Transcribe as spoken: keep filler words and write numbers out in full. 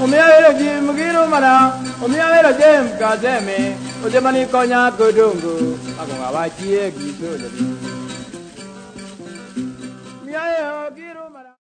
Omiya Jim Giro Mana, Omiya Jim Gazeme, Ojamani Konya Godungu, Agongawachi, Gizo. Mia Giro.